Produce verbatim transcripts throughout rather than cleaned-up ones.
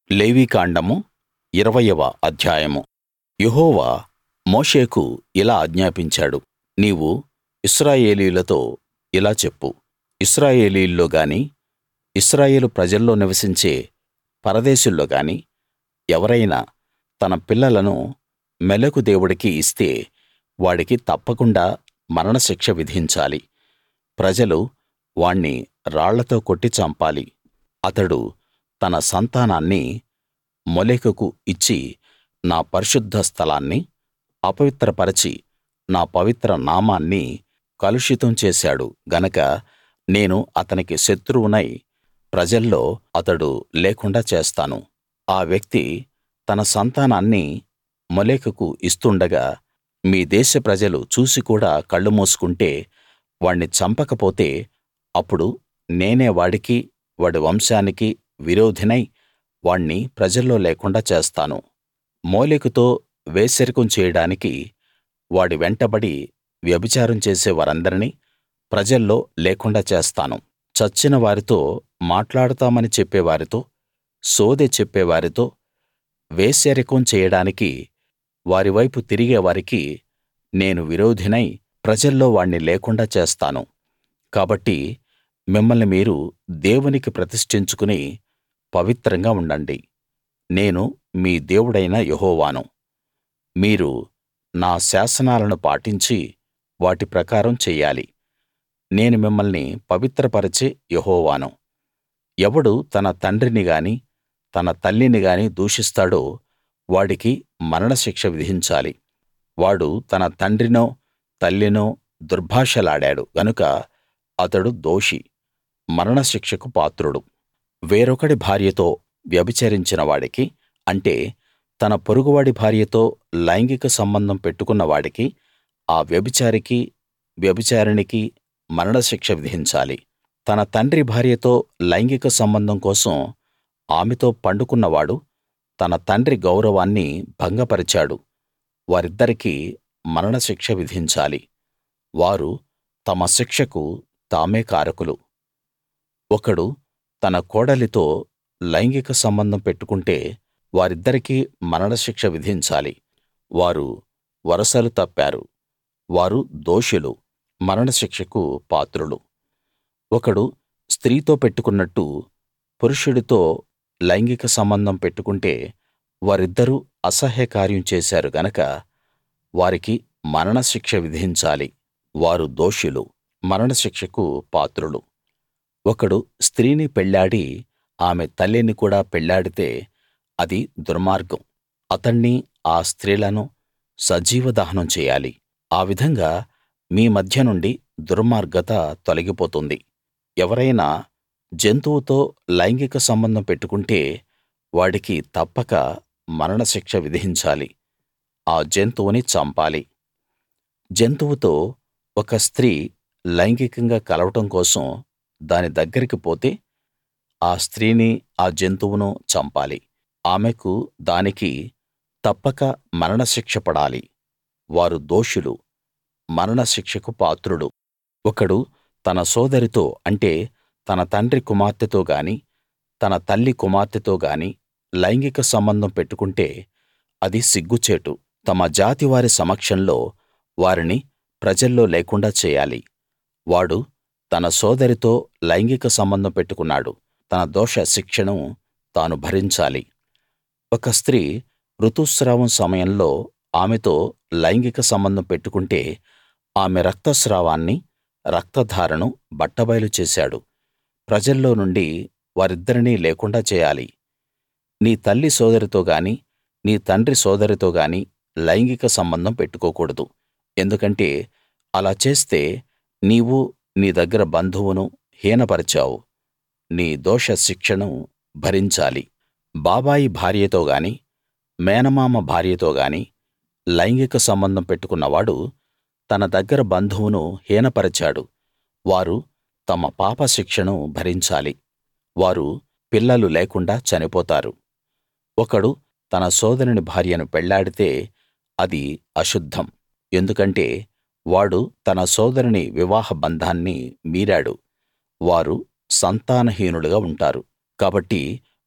లేవీకాండము ఇరవయవ అధ్యాయము. యెహోవా మోషేకు ఇలా ఆజ్ఞాపించాడు, నీవు ఇశ్రాయేలీయులతో ఇలా చెప్పు, ఇశ్రాయేలీయుల్లో గాని ఇశ్రాయేలు ప్రజల్లో నివసించే పరదేశుల్లో గాని ఎవరైనా తన పిల్లలను మోలెకు దేవుడికి ఇస్తే వాడికి తప్పకుండా మరణశిక్ష విధించాలి. ప్రజలు వాణ్ణి రాళ్లతో కొట్టి చంపాలి. అతడు తన సంతానాన్ని మోలెకుకు ఇచ్చి నా పరిశుద్ధ స్థలాన్ని అపవిత్రపరచి నా పవిత్ర నామాన్ని కలుషితం చేశాడు గనక నేను అతనికి శత్రువునై ప్రజల్లో అతడు లేకుండా చేస్తాను. ఆ వ్యక్తి తన సంతానాన్ని మోలెకుకు ఇస్తుండగా మీ దేశ ప్రజలు చూసి కూడా కళ్ళు మూసుకుంటే వాణ్ణి చంపకపోతే అప్పుడు నేనే వాడికి వాడి వంశానికి విరోధినై వాణ్ణి ప్రజల్లో లేకుండా చేస్తాను. మోలెకుతో వేశ్యరికం చేయడానికి వాడి వెంటబడి వ్యభిచారం చేసే వారందరినీ ప్రజల్లో లేకుండా చేస్తాను. చచ్చిన వారితో మాట్లాడతామని చెప్పేవారితో, సోదె చెప్పేవారితో, వేశ్యరికం చేయడానికి వారి వైపు తిరిగే వారికి నేను విరోధినై ప్రజల్లో వాణ్ణి లేకుండా చేస్తాను. కాబట్టి మిమ్మల్ని మీరు దేవునికి ప్రతిష్ఠించుకుని పవిత్రంగా ఉండండి. నేను మీ దేవుడైన యెహోవాను. మీరు నా శాసనాలను పాటించి వాటి ప్రకారం చెయ్యాలి. నేను మిమ్మల్ని పవిత్రపరచే యెహోవాను. ఎవడు తన తండ్రిని గాని తన తల్లిని గాని దూషిస్తాడో వాడికి మరణశిక్ష విధించాలి. వాడు తన తండ్రినో తల్లినో దుర్భాషలాడాడు గనుక అతడు దోషి, మరణశిక్షకు పాత్రుడు. వేరొకడి భార్యతో వ్యభిచరించిన వాడికి, అంటే తన పొరుగువాడి భార్యతో లైంగిక సంబంధం పెట్టుకున్న వాడికి, ఆ వ్యభిచారికి వ్యభిచారిణికి మరణశిక్ష విధించాలి. తన తండ్రి భార్యతో లైంగిక సంబంధం కోసం ఆమెతో పండుకున్నవాడు తన తండ్రి గౌరవాన్ని భంగపరిచాడు. వారిద్దరికీ మరణశిక్ష విధించాలి. వారు తమ శిక్షకు తామే కారకులు. ఒకడు తన కోడలితో లైంగిక సంబంధం పెట్టుకుంటే వారిద్దరికీ మరణశిక్ష విధించాలి. వారు వరసలు తప్పారు. వారు దోషులు, మరణశిక్షకు పాత్రులు. ఒకడు స్త్రీతో పెట్టుకున్నట్టు పురుషుడితో లైంగిక సంబంధం పెట్టుకుంటే వారిద్దరూ అసహ్యకార్యం చేశారు గనక వారికి మరణశిక్ష విధించాలి. వారు దోషులు, మరణశిక్షకు పాత్రులు. ఒకడు స్త్రీని పెళ్ళాడి ఆమె తల్లిని కూడా పెళ్ళాడితే అది దుర్మార్గం. అతణ్ణి ఆ స్త్రీలను సజీవ దహనం చేయాలి. ఆ విధంగా మీ మధ్య నుండి దుర్మార్గత తొలగిపోతుంది. ఎవరైనా జంతువుతో లైంగిక సంబంధం పెట్టుకుంటే వాడికి తప్పక మరణశిక్ష విధించాలి. ఆ జంతువుని చంపాలి. జంతువుతో ఒక స్త్రీ లైంగికంగా కలవడం కోసం దాని దగ్గరికి పోతే ఆ స్త్రీని ఆ జంతువును చంపాలి. ఆమెకు దానికి తప్పక మరణశిక్ష పడాలి. వారు దోషులు, మరణశిక్షకు పాత్రుడు. ఒకడు తన సోదరితో, అంటే తన తండ్రి కుమార్తెతో గాని తన తల్లి కుమార్తెతో గాని లైంగిక సంబంధం పెట్టుకుంటే అది సిగ్గుచేటు. తమ జాతివారి సమక్షంలో వారిని ప్రజల్లో లేకుండా చేయాలి. వాడు తన సోదరితో లైంగిక సంబంధం పెట్టుకున్నాడు. తన దోష శిక్షను తాను భరించాలి. ఒక స్త్రీ ఋతుస్రావం సమయంలో ఆమెతో లైంగిక సంబంధం పెట్టుకుంటే ఆమె రక్తస్రావాన్ని, రక్తధారను బట్టబయలు చేశాడు. ప్రజల్లో నుండి వారిద్దరినీ లేకుండా చేయాలి. నీ తల్లి సోదరితో గాని నీ తండ్రి సోదరితో గాని లైంగిక సంబంధం పెట్టుకోకూడదు. ఎందుకంటే అలా చేస్తే నీవు నీ దగ్గర బంధువును హీనపరిచావు. నీ దోష శిక్షను భరించాలి. బాబాయి భార్యతో గాని మేనమామ భార్యతో గాని లైంగిక సంబంధం పెట్టుకున్నవాడు తన దగ్గర బంధువును హీనపరిచాడు. వారు తమ పాప శిక్షను భరించాలి. వారు పిల్లలు లేకుండా చనిపోతారు. ఒకడు తన సోదరుని భార్యను పెళ్ళాడితే అది అశుద్ధం. ఎందుకంటే వాడు తన సోదరుని వివాహ బంధాన్ని మీరాడు. వారు సంతానహీనులుగా ఉంటారు. కాబట్టి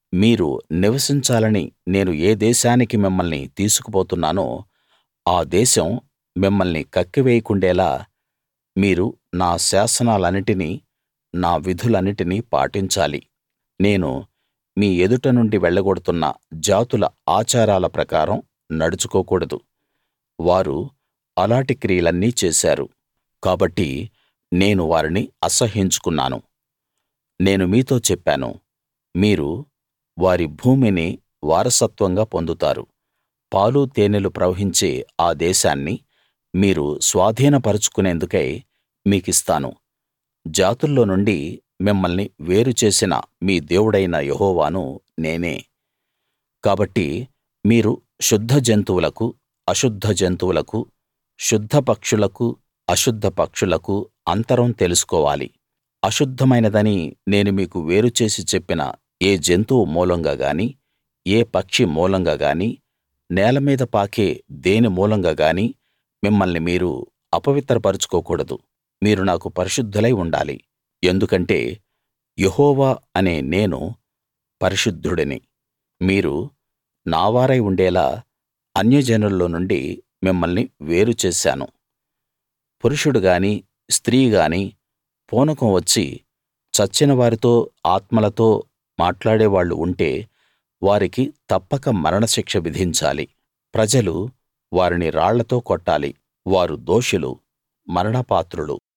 మీరు నివసించాలని నేను ఏ దేశానికి మిమ్మల్ని తీసుకుపోతున్నానో ఆ దేశం మిమ్మల్ని కక్కివేయకుండేలా మీరు నా శాసనాలన్నిటినీ నా విధులన్నిటినీ పాటించాలి నేను మీ ఎదుట నుండి వెళ్ళగొడుతున్న జాతుల ఆచారాల ప్రకారం నడుచుకోకూడదు వారు అలాటి క్రియలన్నీ చేశారు కాబట్టి నేను వారిని అసహ్యించుకున్నాను నేను మీతో చెప్పాను మీరు వారి భూమిని వారసత్వంగా పొందుతారు పాలు తేనెలు ప్రవహించే ఆ దేశాన్ని మీరు స్వాధీనపరచుకునేందుకై మీకిస్తాను జాతుల్లో నుండి మిమ్మల్ని వేరు చేసిన మీ దేవుడైన యెహోవాను నేనే కాబట్టి మీరు శుద్ధ జంతువులకు అశుద్ధ జంతువులకు శుద్ధ పక్షులకు అశుద్ధ పక్షులకు అంతరం తెలుసుకోవాలి అశుద్ధమైనదని నేను మీకు వేరు చేసి చెప్పిన ఏ జంతువు మూలంగా గాని ఏ పక్షి మూలంగా గాని నేల మీద పాకే దేని మూలంగా గాని మిమ్మల్ని మీరు అపవిత్రపరచుకోకూడదు మీరు నాకు పరిశుద్ధులై ఉండాలి ఎందుకంటే యెహోవా అనే నేను పరిశుద్ధుడిని మీరు నావారై ఉండేలా అన్యజనుల్లో నుండి మిమ్మల్ని వేరు చేశాను పురుషుడు గాని స్త్రీ గాని పూనకం వచ్చి చచ్చిన వారితో ఆత్మలతో మాట్లాడేవాళ్ళు ఉంటే వారికి తప్పక మరణశిక్ష విధించాలి ప్రజలు వారిని రాళ్లతో కొట్టాలి వారు దోషులు మరణపాత్రులు